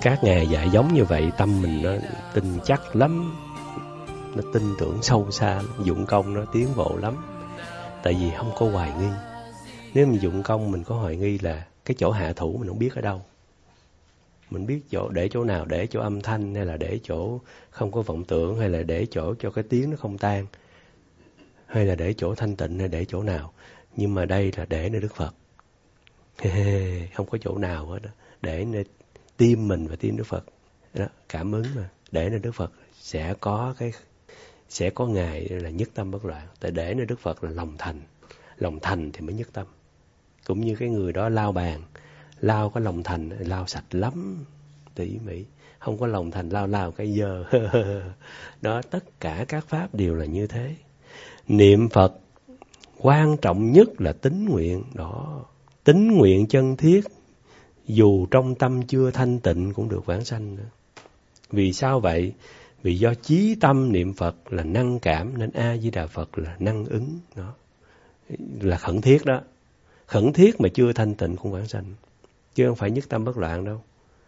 Các ngài dạy giống như vậy, tâm mình nó tin chắc lắm, nó tin tưởng sâu xa, dụng công nó tiến bộ lắm. Tại vì không có hoài nghi. Nếu mình dụng công mình có hoài nghi là cái chỗ hạ thủ mình không biết ở đâu. Mình biết chỗ để chỗ nào, để chỗ âm thanh, hay là để chỗ không có vọng tưởng, hay là để chỗ cho cái tiếng nó không tan, hay là để chỗ thanh tịnh, hay để chỗ nào. Nhưng mà đây là để nơi Đức Phật. Không có chỗ nào hết đó. Để nơi tim mình và tim Đức Phật. Đó, cảm ứng mà. Để nơi Đức Phật sẽ có Ngài là nhất tâm bất loạn. Tại để nơi Đức Phật là lòng thành. Lòng thành thì mới nhất tâm. Cũng như cái người đó lau bàn, lau có lòng thành, lau sạch lắm, tỉ mỉ. Không có lòng thành, lau cái dơ. Đó, tất cả các pháp đều là như thế. Niệm Phật quan trọng nhất là tín nguyện. Đó, tín nguyện chân thiết, dù trong tâm chưa thanh tịnh cũng được vãng sanh nữa. Vì sao vậy? Vì do chí tâm niệm Phật là năng cảm, nên A Di Đà Phật là năng ứng. Đó là khẩn thiết đó. Khẩn thiết mà chưa thanh tịnh cũng vãng sanh, chứ không phải nhất tâm bất loạn đâu.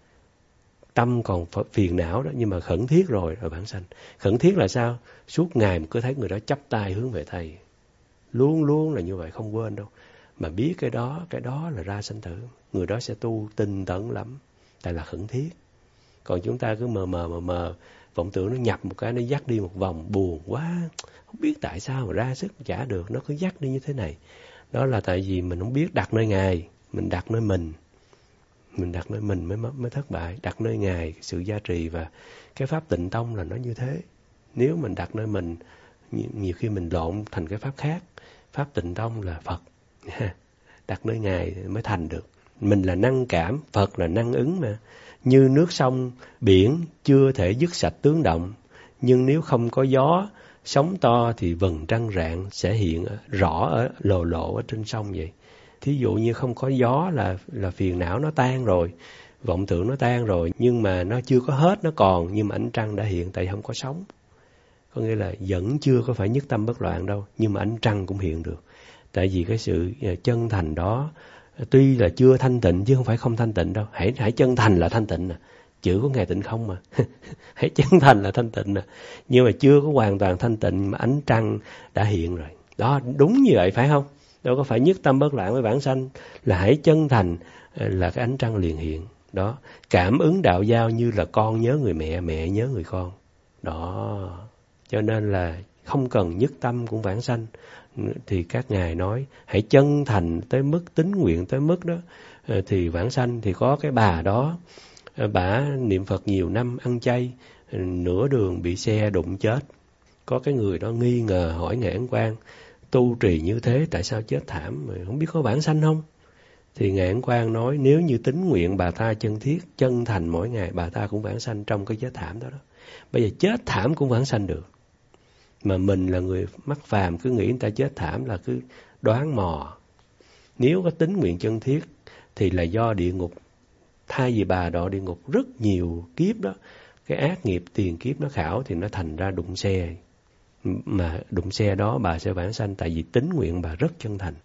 Tâm còn phiền não đó, nhưng mà khẩn thiết rồi vãng sanh. Khẩn thiết là sao? Suốt ngày mình cứ thấy người đó chắp tay hướng về Thầy, luôn luôn là như vậy, không quên đâu. Mà biết cái đó là ra sanh tử. Người đó sẽ tu tinh tấn lắm, tại là khẩn thiết. Còn chúng ta cứ mờ, vọng tưởng nó nhập một cái, nó dắt đi một vòng, buồn quá, không biết tại sao mà ra sức chả được, nó cứ dắt đi như thế này. Đó là tại vì mình không biết đặt nơi Ngài, mình đặt nơi mình. Mình đặt nơi mình mới thất bại. Đặt nơi Ngài, sự gia trì và cái pháp tịnh tông là nó như thế. Nếu mình đặt nơi mình, nhiều khi mình lộn thành cái pháp khác. Pháp tịnh tông là Phật. Đặt nơi Ngài mới thành được. Mình là năng cảm, Phật là năng ứng mà. Như nước sông, biển chưa thể dứt sạch tướng động. Nhưng nếu không có gió, sóng to thì vầng trăng rạng sẽ hiện rõ ở lộ ở trên sông vậy. Thí dụ như không có gió là phiền não nó tan rồi, vọng tưởng nó tan rồi, nhưng mà nó chưa có hết, nó còn, nhưng mà ánh trăng đã hiện tại không có sóng. Có nghĩa là vẫn chưa có phải nhất tâm bất loạn đâu, nhưng mà ánh trăng cũng hiện được. Tại vì cái sự chân thành đó, tuy là chưa thanh tịnh chứ không phải không thanh tịnh đâu. Hãy chân thành là thanh tịnh. Chữ của Ngài tịnh không mà. Hãy chân thành là thanh tịnh. Nhưng mà chưa có hoàn toàn thanh tịnh mà ánh trăng đã hiện rồi. Đó, đúng như vậy phải không? Đâu có phải nhất tâm bất loạn với vãng sanh. Là hãy chân thành là cái ánh trăng liền hiện. Đó, cảm ứng đạo giao như là con nhớ người mẹ, mẹ nhớ người con. Đó, cho nên là không cần nhất tâm cũng vãng sanh. Thì các ngài nói hãy chân thành tới mức, tín nguyện tới mức đó thì vãng sanh. Thì có cái bà đó, bà niệm Phật nhiều năm, ăn chay, nửa đường bị xe đụng chết. Có cái người đó nghi ngờ hỏi Ngài Ấn Quang, tu trì như thế tại sao chết thảm, mà không biết có vãng sanh không? Thì Ngài Ấn Quang nói nếu như tín nguyện bà ta chân thiết, chân thành mỗi ngày, bà ta cũng vãng sanh trong cái chết thảm đó. Bây giờ chết thảm cũng vãng sanh được. Mà mình là người mắc phàm, cứ nghĩ người ta chết thảm là cứ đoán mò. Nếu có tín nguyện chân thiết thì là do địa ngục, thay vì bà đọa địa ngục rất nhiều kiếp đó, cái ác nghiệp tiền kiếp nó khảo thì nó thành ra đụng xe. Mà đụng xe đó bà sẽ vãng sanh, tại vì tín nguyện bà rất chân thành.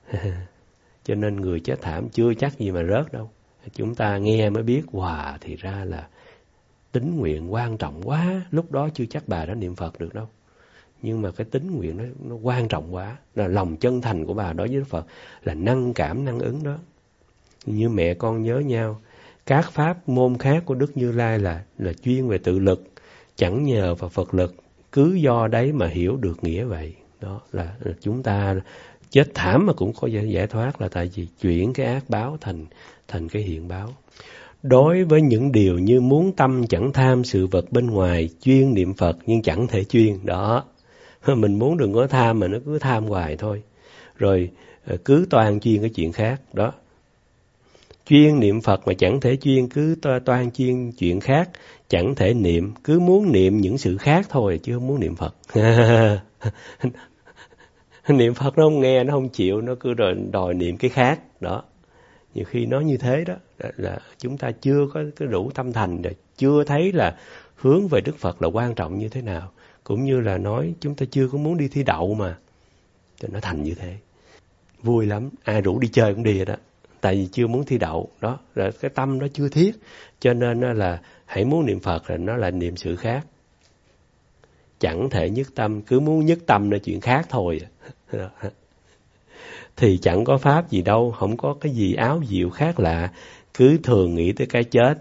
Cho nên người chết thảm chưa chắc gì mà rớt đâu. Chúng ta nghe mới biết, wow, thì ra là tín nguyện quan trọng quá. Lúc đó chưa chắc bà đã niệm Phật được đâu. Nhưng mà cái tín nguyện nó quan trọng quá. Là lòng chân thành của bà đối với Đức Phật là năng cảm, năng ứng đó. Như mẹ con nhớ nhau. Các pháp môn khác của Đức Như Lai là chuyên về tự lực, chẳng nhờ vào Phật lực. Cứ do đấy mà hiểu được nghĩa vậy. Đó là chúng ta chết thảm mà cũng có giải thoát, là tại vì chuyển cái ác báo thành cái hiện báo. Đối với những điều như muốn tâm chẳng tham sự vật bên ngoài, chuyên niệm Phật nhưng chẳng thể chuyên. Đó, mình muốn đừng có tham mà nó cứ tham hoài thôi. Rồi cứ toan chuyên cái chuyện khác. Đó, chuyên niệm Phật mà chẳng thể chuyên, cứ toan chuyên chuyện khác, chẳng thể niệm, cứ muốn niệm những sự khác thôi chứ không muốn niệm Phật. Niệm Phật nó không nghe, nó không chịu, nó cứ đòi niệm cái khác. Đó, nhiều khi nó như thế đó, là chúng ta chưa có cái đủ tâm thành, rồi chưa thấy là hướng về Đức Phật là quan trọng như thế nào. Cũng như là nói chúng ta chưa có muốn đi thi đậu mà, thì nó thành như thế. Vui lắm, ai rủ đi chơi cũng đi rồi đó. tại vì chưa muốn thi đậu đó, rồi cái tâm nó chưa thiết, cho nên là hãy muốn niệm Phật là nó là niệm sự khác, chẳng thể nhất tâm. Cứ muốn nhất tâm là chuyện khác thôi thì chẳng có pháp gì đâu, không có cái gì áo diệu khác lạ. Cứ thường nghĩ tới cái chết,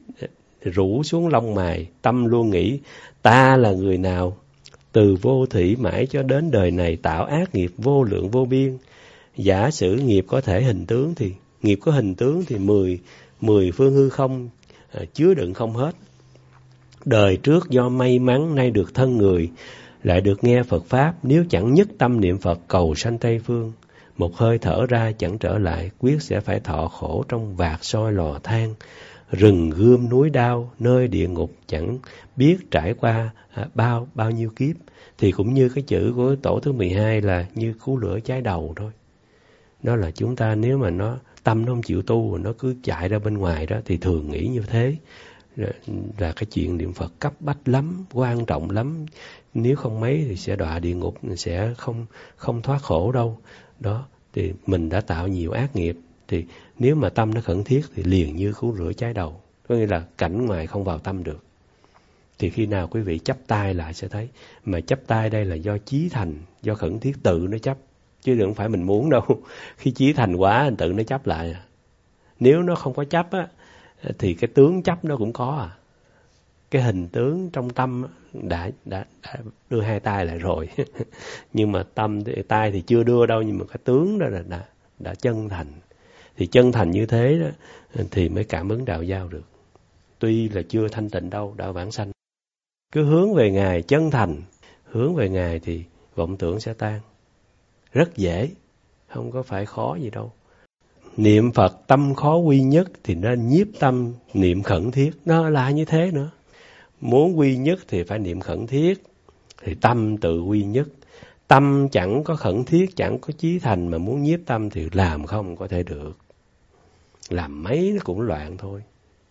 rủ xuống lông mày, tâm luôn nghĩ ta là người nào, từ vô thủy mãi cho đến đời này tạo ác nghiệp vô lượng vô biên. Giả sử nghiệp có thể hình tướng thì nghiệp có hình tướng thì 10 phương hư không chứa đựng không hết. Đời trước do may mắn nay được thân người, lại được nghe Phật Pháp, nếu chẳng nhất tâm niệm Phật cầu sanh Tây Phương, một hơi thở ra chẳng trở lại, quyết sẽ phải thọ khổ trong vạc soi lò than, rừng gươm núi đao, nơi địa ngục chẳng biết trải qua bao nhiêu kiếp. Thì cũng như cái chữ của tổ thứ 12 là như cú lửa cháy đầu thôi. Đó là chúng ta nếu mà tâm nó không chịu tu, nó cứ chạy ra bên ngoài đó, thì thường nghĩ như thế. Là cái chuyện niệm Phật cấp bách lắm, quan trọng lắm. Nếu không mấy thì sẽ đọa địa ngục, sẽ không thoát khổ đâu. Đó, thì mình đã tạo nhiều ác nghiệp. Thì nếu mà tâm nó khẩn thiết thì liền như cú lửa cháy đầu. Có nghĩa là cảnh ngoài không vào tâm được. Thì khi nào quý vị chắp tay lại sẽ thấy. Mà chắp tay đây là do chí thành, do khẩn thiết tự nó chấp. Chứ đừng phải mình muốn đâu. Khi chí thành quá tự nó chấp lại. Nếu nó không có chấp á, thì cái tướng chấp nó cũng có cái hình tướng trong tâm đã đưa hai tay lại rồi. Nhưng mà tay thì chưa đưa đâu, nhưng mà cái tướng đó là đã chân thành. Thì chân thành như thế đó thì mới cảm ứng đạo giao được. Tuy là chưa thanh tịnh đâu, đạo vãng sanh. Cứ hướng về Ngài chân thành, hướng về Ngài thì vọng tưởng sẽ tan. Rất dễ, không có phải khó gì đâu. Niệm Phật tâm khó quy nhất thì nên nhiếp tâm niệm khẩn thiết. Nó là như thế nữa. Muốn quy nhất thì phải niệm khẩn thiết, thì tâm tự quy nhất. Tâm chẳng có khẩn thiết, chẳng có chí thành mà muốn nhiếp tâm thì làm không có thể được. Làm mấy nó cũng loạn thôi.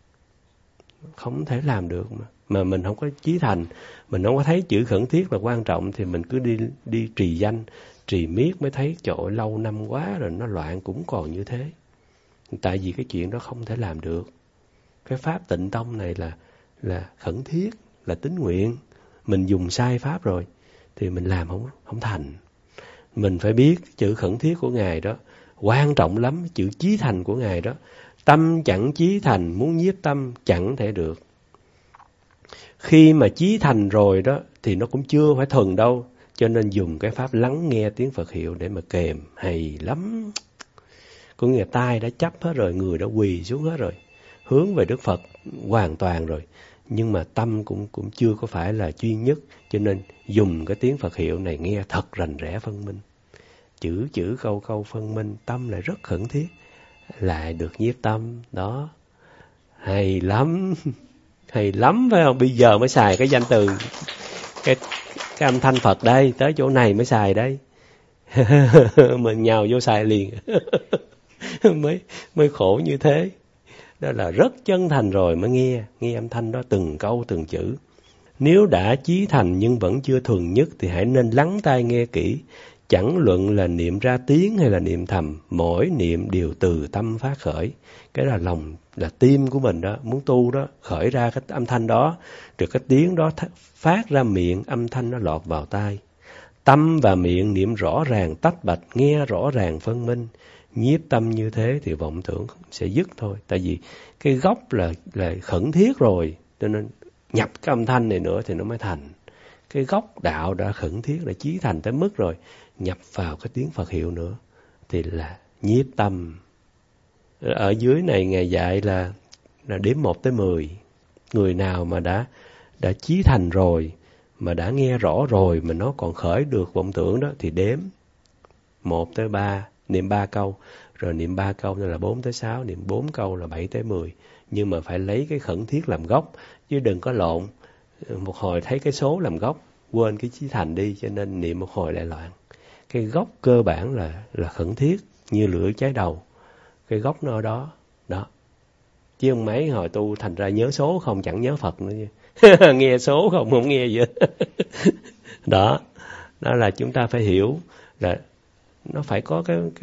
Không thể làm được mà mình không có chí thành, mình không có thấy chữ khẩn thiết là quan trọng thì mình cứ đi trì danh, trì miết mới thấy trời ơi, lâu năm quá rồi nó loạn cũng còn như thế. Tại vì cái chuyện đó không thể làm được. Cái pháp tịnh tông này là khẩn thiết, là tín nguyện. Mình dùng sai pháp rồi thì mình làm không thành. Mình phải biết chữ khẩn thiết của Ngài đó quan trọng lắm, chữ chí thành của Ngài đó. Tâm chẳng chí thành, muốn nhiếp tâm chẳng thể được. Khi mà chí thành rồi đó thì nó cũng chưa phải thuần đâu. Cho nên dùng cái pháp lắng nghe tiếng Phật hiệu để mà kèm, hay lắm. Có nghĩa tai đã chấp hết rồi, người đã quỳ xuống hết rồi, hướng về Đức Phật hoàn toàn rồi. Nhưng mà tâm cũng chưa có phải là duy nhất. Cho nên dùng cái tiếng Phật hiệu này nghe thật rành rẽ phân minh. Chữ câu phân minh, tâm lại rất khẩn thiết. Lại được nhiếp tâm, đó. Hay lắm, hay lắm phải không? Bây giờ mới xài cái danh từ, cái âm thanh Phật đây, tới chỗ này mới xài đây. Mình nhào vô xài liền. mới khổ như thế. Đó là rất chân thành rồi mới nghe âm thanh đó từng câu từng chữ. Nếu đã chí thành nhưng vẫn chưa thuần nhất thì hãy nên lắng tai nghe kỹ. Chẳng luận là niệm ra tiếng hay là niệm thầm, mỗi niệm đều từ tâm phát khởi. Cái là lòng, là tim của mình đó, muốn tu đó, khởi ra cái âm thanh đó, rồi cái tiếng đó phát ra miệng, âm thanh nó lọt vào tai. Tâm và miệng niệm rõ ràng tách bạch, nghe rõ ràng phân minh. Nhiếp tâm như thế thì vọng tưởng sẽ dứt thôi. Tại vì cái gốc là khẩn thiết rồi, cho nên nhập cái âm thanh này nữa thì nó mới thành. Cái gốc đạo đã khẩn thiết, đã chí thành tới mức rồi, nhập vào cái tiếng Phật hiệu nữa thì là nhiếp tâm. Ở dưới này Ngài dạy là đếm 1 tới 10. Người nào mà đã chí thành rồi, mà đã nghe rõ rồi mà nó còn khởi được vọng tưởng đó thì đếm 1 tới 3, niệm 3 câu, rồi niệm 3 câu nữa là 4 tới 6, niệm 4 câu là 7 tới 10. Nhưng mà phải lấy cái khẩn thiết làm gốc, chứ đừng có lộn. Một hồi thấy cái số làm gốc, quên cái chí thành đi, cho nên niệm một hồi lại loạn. Cái gốc cơ bản là khẩn thiết, như lửa cháy đầu. Cái gốc nó ở đó, đó. Chứ không mấy hồi tu thành ra nhớ số không, chẳng nhớ Phật nữa. Nghe số không nghe gì hết. Đó là chúng ta phải hiểu là nó phải có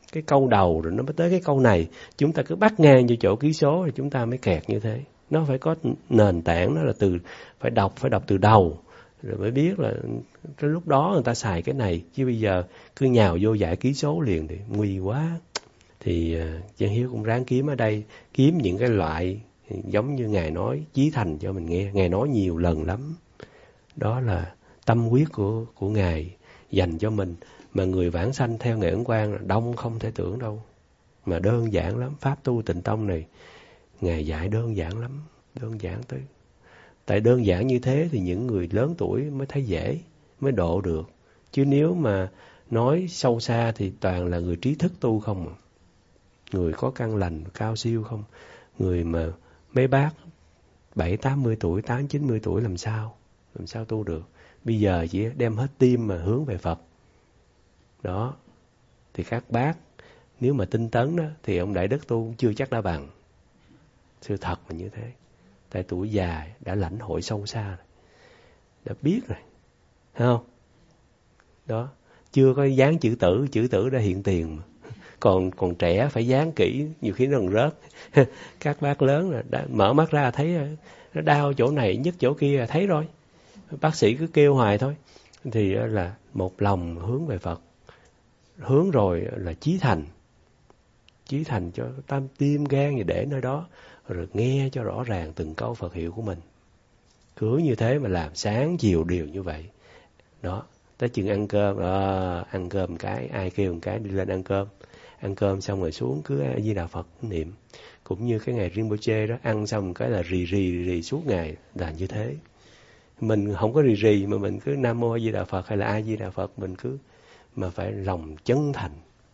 cái câu đầu rồi nó mới tới cái câu này. Chúng ta cứ bắt ngang vô chỗ ký số thì chúng ta mới kẹt như thế. Nó phải có nền tảng, nó là phải đọc từ đầu rồi mới biết là cái lúc đó người ta xài cái này, chứ bây giờ cứ nhào vô dạy ký số liền thì nguy quá. Thì Chân Hiếu cũng ráng kiếm ở đây, kiếm những cái loại giống như Ngài nói chí thành cho mình nghe. Ngài nói nhiều lần lắm. Đó là tâm huyết của Ngài dành cho mình. Mà người vãng sanh theo Ngài Ấn Quang là đông không thể tưởng đâu. Mà đơn giản lắm. Pháp tu Tịnh Tông này Ngài dạy đơn giản lắm. Đơn giản tới. Tại đơn giản như thế thì những người lớn tuổi mới thấy dễ, mới độ được. Chứ nếu mà nói sâu xa thì toàn là người trí thức tu không. Người có căn lành cao siêu không. Người mà mấy bác 7-80 tuổi, 8-90 tuổi làm sao tu được. Bây giờ chỉ đem hết tim mà hướng về Phật. Đó. Thì các bác nếu mà tinh tấn đó thì ông Đại Đức tu chưa chắc đã bằng. Sự thật là như thế. Tại tuổi già đã lãnh hội sâu xa rồi. Đã biết rồi. Thấy không? Đó. Chưa có dán chữ tử đã hiện tiền mà. Còn trẻ phải dán kỹ, nhiều khi nó còn rớt. Các bác lớn là đã mở mắt ra thấy nó đau chỗ này, nhức chỗ kia, thấy rồi. Bác sĩ cứ kêu hoài thôi. Thì là một lòng hướng về Phật. Hướng rồi là chí thành. Chí thành cho tam tim gan gì để nơi đó. Rồi nghe cho rõ ràng từng câu Phật hiệu của mình. Cứ như thế mà làm sáng chiều đều như vậy. Đó. Tới chừng ăn cơm, ăn cơm cái, ai kêu một cái đi lên ăn cơm. Ăn cơm xong rồi xuống cứ A Di Đà Phật niệm. Cũng như cái ngày Rinpoche đó, ăn xong cái là rì suốt ngày là như thế. Mình không có rì mà mình cứ Nam Mô A Di Đà Phật hay là A Di Đà Phật, mình cứ mà phải lòng chân thành.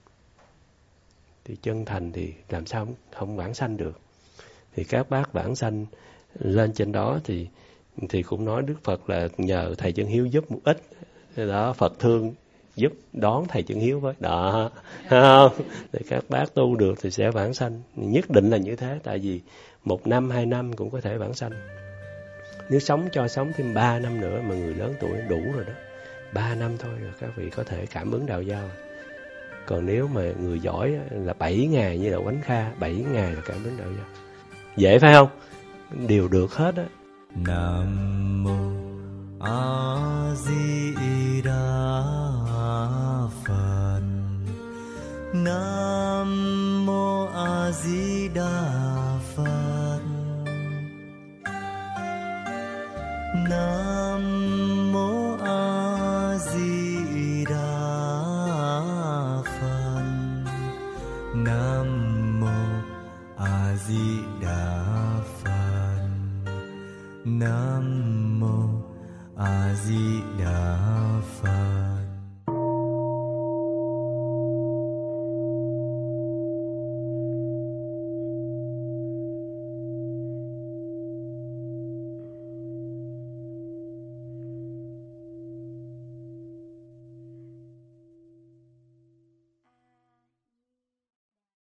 Thì chân thành thì làm sao không vãng sanh được. Thì các bác vãng sanh lên trên đó thì cũng nói Đức Phật là nhờ thầy Chân Hiếu giúp một ít. Đó, Phật thương giúp đón thầy Chân Hiếu với. Đó, không? Thì các bác tu được thì sẽ vãng sanh. Nhất định là như thế, tại vì 1 năm, 2 năm cũng có thể vãng sanh. Nếu sống thêm 3 năm nữa mà người lớn tuổi đủ rồi đó. 3 năm thôi rồi các vị có thể cảm ứng đạo giao. Còn nếu mà người giỏi là 7 ngày như là Quánh Kha, 7 ngày là cảm ứng đạo giao. Dễ phải không? Đều được hết á. Nam Mô A Di Đà Phật. Nam Mô A Di Đà Phật. Nam Mô A Di Đà Phật. Nam Mô A Di Đà Phật. Nam Mô A Di Đà Phật.